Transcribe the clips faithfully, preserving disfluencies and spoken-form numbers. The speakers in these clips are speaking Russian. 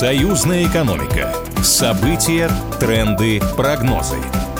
Союзная экономика. События, тренды, прогнозы.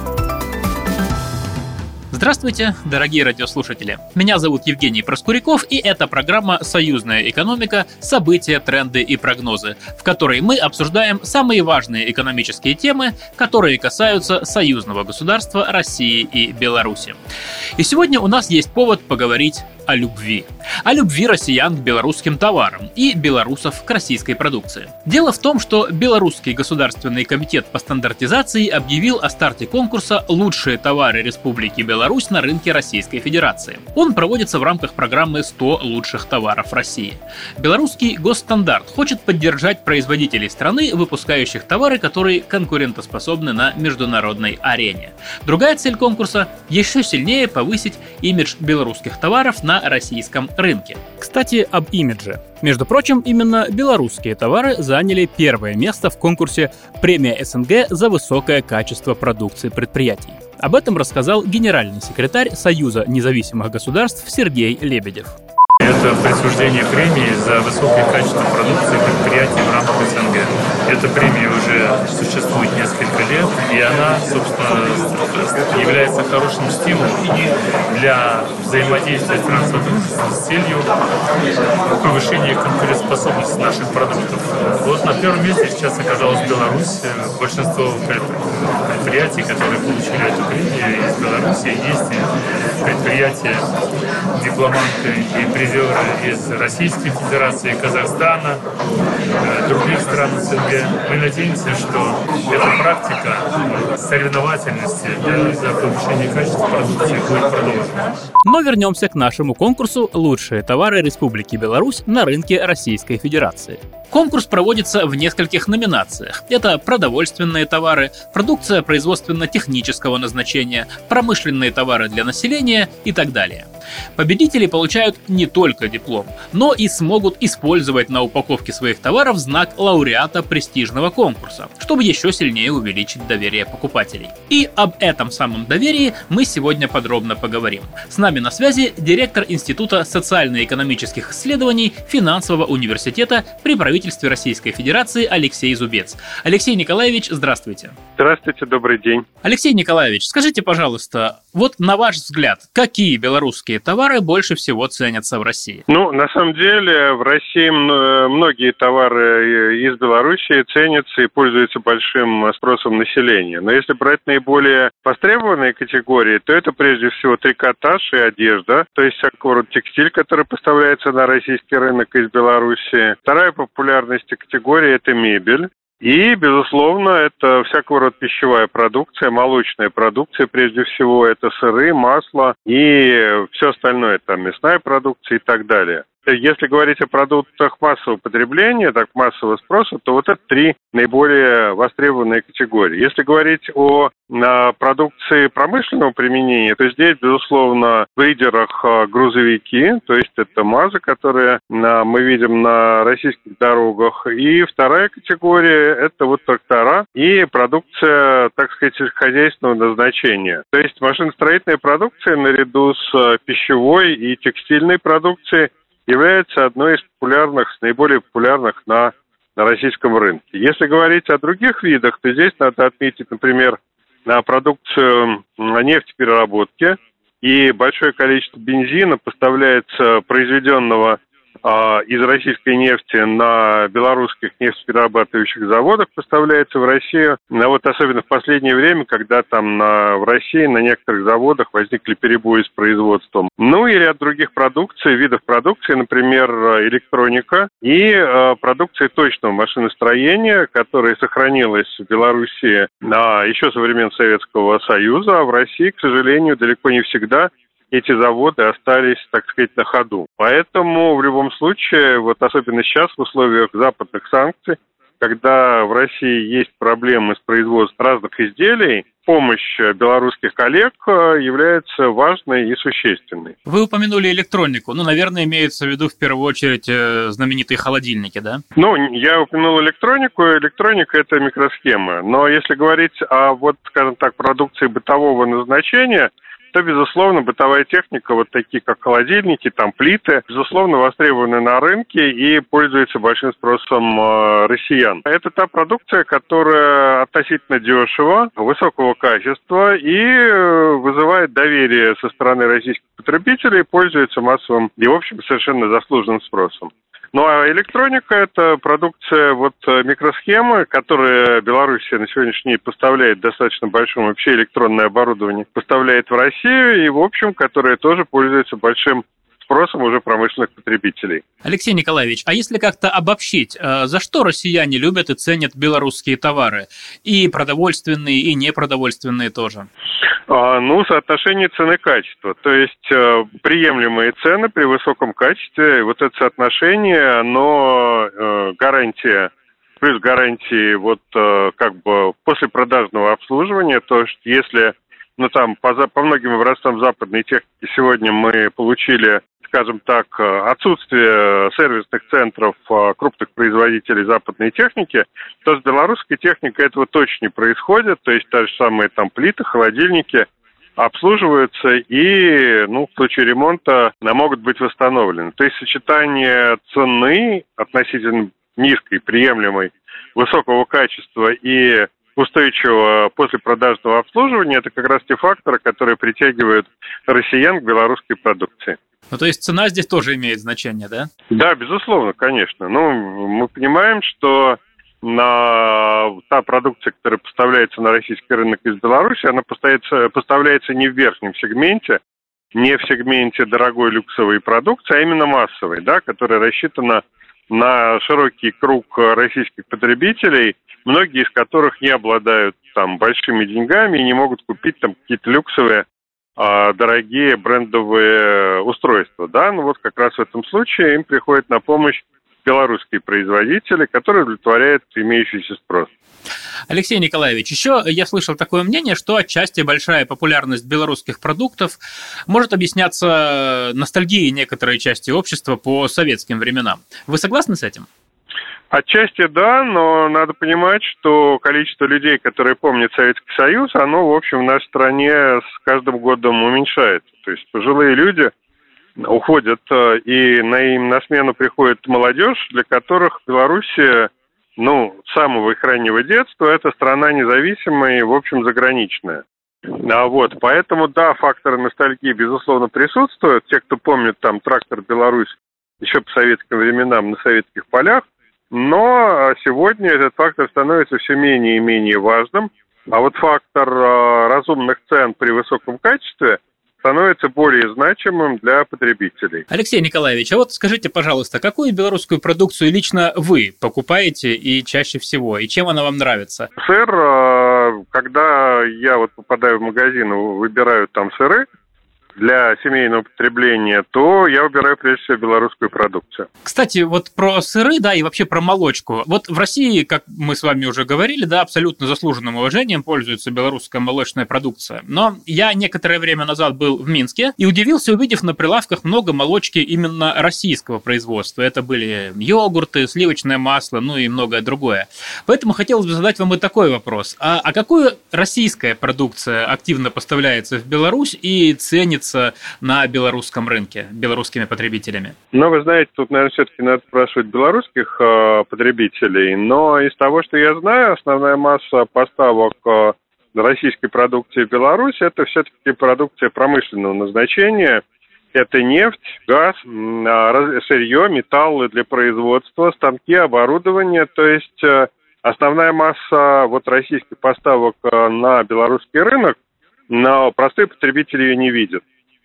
Здравствуйте, дорогие радиослушатели. Меня зовут Евгений Проскуряков, и это программа «Союзная экономика. События, тренды и прогнозы», в которой мы обсуждаем самые важные экономические темы, которые касаются союзного государства России и Беларуси. И сегодня у нас есть повод поговорить о любви. О любви россиян к белорусским товарам и белорусов к российской продукции. Дело в том, что Белорусский государственный комитет по стандартизации объявил о старте конкурса «Лучшие товары Республики Беларусь на рынке Российской Федерации». Он проводится в рамках программы сто лучших товаров России. Белорусский госстандарт хочет поддержать производителей страны, выпускающих товары, которые конкурентоспособны на международной арене. Другая цель конкурса – еще сильнее повысить имидж белорусских товаров на российском рынке. Кстати, об имидже. Между прочим, именно белорусские товары заняли первое место в конкурсе «Премия СНГ за высокое качество продукции предприятий». Об этом рассказал генеральный секретарь Союза независимых государств Сергей Лебедев. Это присуждение премии за высокое качество продукции предприятий в рамках СНГ. Эта премия уже существует несколько лет, и она, собственно, является хорошим стимулом для взаимодействия с трансатлантической с целью повышения конкурентоспособности наших продуктов. Вот на первом месте сейчас оказалась Беларусь. Большинство предприятий, которые получили эту премию из Беларуси, есть и предприятия, дипломанты и призеры из Российской Федерации, Казахстана, других стран СНГ. Мы надеемся, что эта практика соревновательности за повышение качества продукции будет продолжена. Но вернемся к нашему конкурсу «Лучшие товары Республики Беларусь на рынке Российской Федерации». Конкурс проводится в нескольких номинациях. Это продовольственные товары, продукция производственно-технического назначения, промышленные товары для населения и так далее. Победители получают не только диплом, но и смогут использовать на упаковке своих товаров знак лауреата престижного конкурса, чтобы еще сильнее увеличить доверие покупателей. И об этом самом доверии мы сегодня подробно поговорим. С нами на связи директор Института социально-экономических исследований Финансового университета при правительстве Российской Федерации Алексей Зубец. Алексей Николаевич, здравствуйте. Здравствуйте, добрый день. Алексей Николаевич, скажите, пожалуйста, вот на ваш взгляд, какие белорусские товары больше всего ценятся в России? Ну, на самом деле, в России многие товары из Белоруссии ценятся и пользуются большим спросом населения. Но если брать наиболее востребованные категории, то это прежде всего трикотаж и одежда, то есть всякого рода текстиль, который поставляется на российский рынок из Белоруссии. Вторая популярность категория – это мебель. И, безусловно, это всякого рода пищевая продукция, молочная продукция, прежде всего, это сыры, масло и все остальное, там мясная продукция и так далее. Если говорить о продуктах массового потребления, так массового спроса, то вот это три наиболее востребованные категории. Если говорить о, о продукции промышленного применения, то здесь, безусловно, в лидерах грузовики, то есть это МАЗы, которые мы видим на российских дорогах. И вторая категория – это вот трактора и продукция, так сказать, сельскохозяйственного назначения. То есть машиностроительная продукция наряду с пищевой и текстильной продукцией является одной из популярных, наиболее популярных на, на российском рынке. Если говорить о других видах, то здесь надо отметить, например, на продукцию нефтепереработки, и большое количество бензина поставляется произведенного а, из российской нефти на белорусских нефтеперерабатывающих заводах, поставляется в Россию. А вот особенно в последнее время, когда там на, в России на некоторых заводах возникли перебои с производством. Ну и ряд других продукций, видов продукции, например, электроника и э, продукция точного машиностроения, которая сохранилась в Белоруссии а, еще со времен Советского Союза, а в России, к сожалению, далеко не всегда эти заводы остались, так сказать, на ходу. Поэтому в любом случае, вот особенно сейчас в условиях западных санкций, когда в России есть проблемы с производством разных изделий, помощь белорусских коллег является важной и существенной. Вы упомянули электронику. Ну, наверное, имеется в виду в первую очередь знаменитые холодильники, да? Ну, я упомянул электронику. Электроника – это микросхемы. Но если говорить о, вот, скажем так, продукции бытового назначения, то, безусловно, бытовая техника, вот такие как холодильники, там плиты, безусловно, востребованы на рынке и пользуются большим спросом э, россиян. Это та продукция, которая относительно дешева, высокого качества и э, вызывает доверие со стороны российских потребителей, пользуется массовым и, в общем, совершенно заслуженным спросом. Ну а электроника – это продукция вот микросхемы, которая Белоруссия на сегодняшний день поставляет достаточно большое вообще электронное оборудование, поставляет в Россию и, в общем, которая тоже пользуется большим спросом уже промышленных потребителей. Алексей Николаевич, а если как-то обобщить, за что россияне любят и ценят белорусские товары? И продовольственные, и непродовольственные тоже. Ну, соотношение цены-качества, то есть э, приемлемые цены при высоком качестве, вот это соотношение, оно э, гарантия, плюс гарантии вот э, как бы послепродажного обслуживания, то есть если, ну там, по, по многим образцам западной техники сегодня мы получили, скажем так, отсутствие сервисных центров крупных производителей западной техники, то с белорусской техникой этого точно не происходит. То есть та же самые там плиты, холодильники обслуживаются и, ну, в случае ремонта могут быть восстановлены. То есть сочетание цены относительно низкой, приемлемой, высокого качества и устойчивого послепродажного обслуживания – это как раз те факторы, которые притягивают россиян к белорусской продукции. Ну, то есть цена здесь тоже имеет значение, да? Да, безусловно, конечно. Ну, мы понимаем, что на та продукция, которая поставляется на российский рынок из Беларуси, она поставляется, поставляется не в верхнем сегменте, не в сегменте дорогой люксовой продукции, а именно массовой, да, которая рассчитана на широкий круг российских потребителей, многие из которых не обладают там большими деньгами и не могут купить там какие-то люксовые дорогие брендовые устройства, да, ну вот как раз в этом случае им приходит на помощь белорусские производители, которые удовлетворяют имеющийся спрос. Алексей Николаевич, еще я слышал такое мнение, что отчасти большая популярность белорусских продуктов может объясняться ностальгией некоторой части общества по советским временам. Вы согласны с этим? Отчасти да, но надо понимать, что количество людей, которые помнят Советский Союз, оно, в общем, в нашей стране с каждым годом уменьшается. То есть пожилые люди уходят, и на им на смену приходит молодежь, для которых Белоруссия, ну, с самого их раннего детства, это страна независимая и, в общем, заграничная. А вот, поэтому, да, факторы ностальгии, безусловно, присутствуют. Те, кто помнит там трактор «Беларусь» еще по советским временам на советских полях, но сегодня этот фактор становится все менее и менее важным, а вот фактор разумных цен при высоком качестве становится более значимым для потребителей. Алексей Николаевич, а вот скажите, пожалуйста, какую белорусскую продукцию лично вы покупаете и чаще всего, и чем она вам нравится? Сыр, когда я вот попадаю в магазин, выбираю там сыры для семейного потребления, то я выбираю прежде всего белорусскую продукцию. Кстати, вот про сыры, да, и вообще про молочку. Вот в России, как мы с вами уже говорили, да, абсолютно заслуженным уважением пользуется белорусская молочная продукция. Но я некоторое время назад был в Минске и удивился, увидев на прилавках много молочки именно российского производства. Это были йогурты, сливочное масло, ну и многое другое. Поэтому хотелось бы задать вам и такой вопрос. А, а какую российская продукция активно поставляется в Беларусь и ценится на белорусском рынке, белорусскими потребителями? Ну, вы знаете, тут, наверное, все-таки надо спрашивать белорусских э, потребителей, но из того, что я знаю, основная масса поставок э, российской продукции в Беларусь – это все-таки продукция промышленного назначения. Это нефть, газ, э, сырье, металлы для производства, станки, оборудование. То есть э, основная масса вот российских поставок э, на белорусский рынок, но простые потребители ее не видят.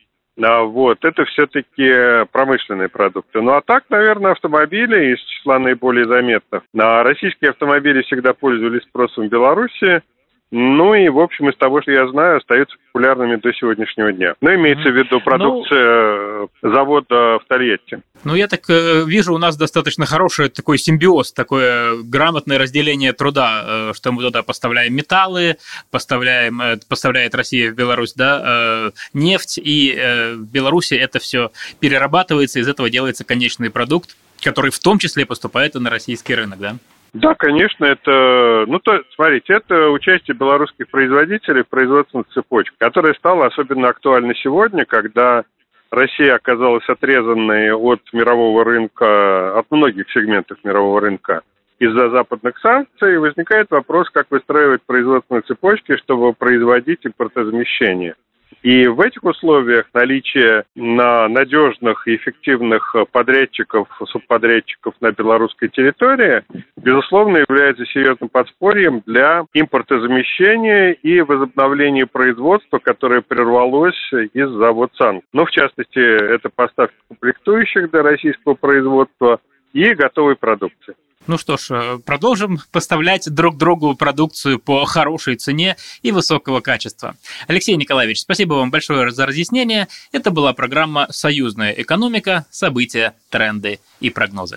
А вот, это все-таки промышленные продукты. Ну а так, наверное, автомобили из числа наиболее заметных. А российские автомобили всегда пользовались спросом в Беларуси. Ну и, в общем, из того, что я знаю, остаются популярными до сегодняшнего дня. Но имеется в виду продукция ну, завода в Тольятти. Ну, я так э, вижу, у нас достаточно хороший такой симбиоз, такое грамотное разделение труда, э, что мы туда поставляем металлы, поставляем, э, поставляет Россия в Беларусь, да, э, нефть, и э, в Беларуси это все перерабатывается, из этого делается конечный продукт, который в том числе поступает и на российский рынок, да? Да, конечно, это, ну, то, смотрите, это участие белорусских производителей в производственных цепочках, которое стало особенно актуально сегодня, когда Россия оказалась отрезанной от мирового рынка, от многих сегментов мирового рынка из-за западных санкций. Возникает вопрос, как выстраивать производственные цепочки, чтобы производить импортозамещение. И в этих условиях наличие на надежных и эффективных подрядчиков, субподрядчиков на белорусской территории, безусловно, является серьезным подспорьем для импортозамещения и возобновления производства, которое прервалось из-за вот санкций. Ну, в частности, это поставки комплектующих для российского производства и готовой продукции. Ну что ж, продолжим поставлять друг другу продукцию по хорошей цене и высокого качества. Алексей Николаевич, спасибо вам большое за разъяснение. Это была программа «Союзная экономика. События, тренды и прогнозы».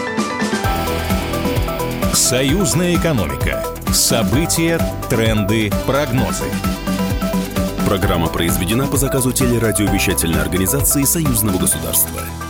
Союзная экономика. События, тренды, прогнозы. Программа произведена по заказу телерадиовещательной организации Союзного государства.